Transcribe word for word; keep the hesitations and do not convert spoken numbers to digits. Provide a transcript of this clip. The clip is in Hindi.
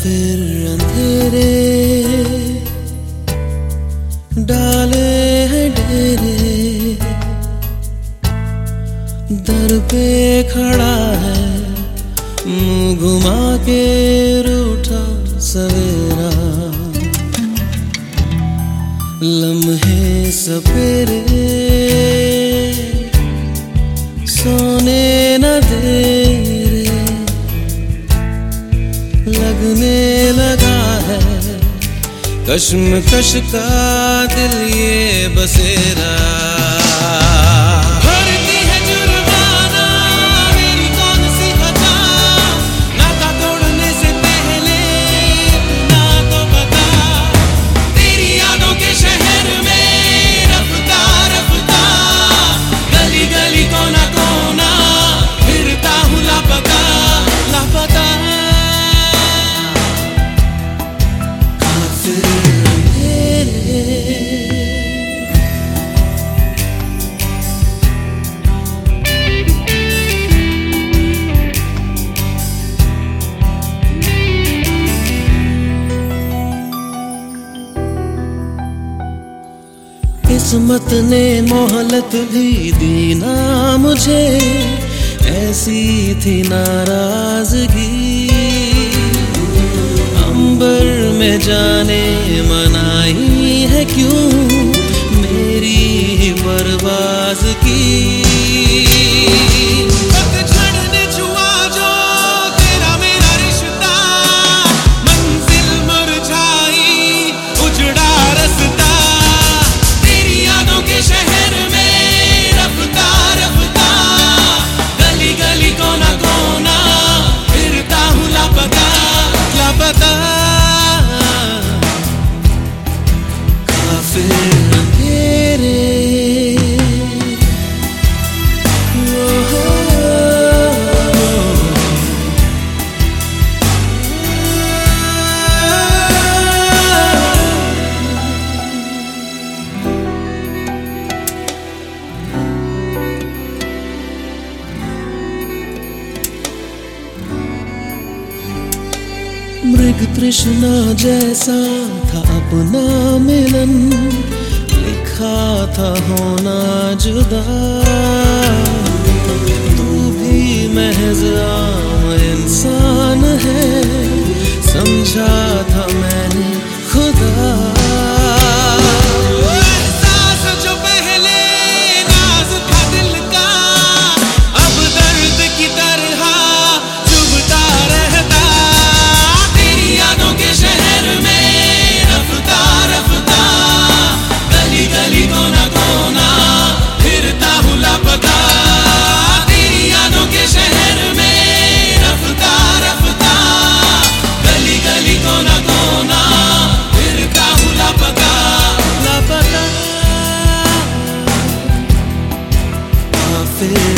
काफिर अंधेरे डाले हैं डेरे, दर पे खड़ा है मुंह घुमा के रूठा सवेरा। लम्हे सपेरे सोने न दे रे, लगने लगा है कश्मकश का दिल ये बसेरा। किस्मत ने मोहलत भी दी ना मुझे, ऐसी थी नाराजगी। अंबर में जाने मनाई है क्यों मेरी परवाज़गी। मृग तृष्णा जैसा था अपना मिलन, लिखा था होना जुदा। तू भी महज आम इंसान है, समझा था मैंने खुदा। Feel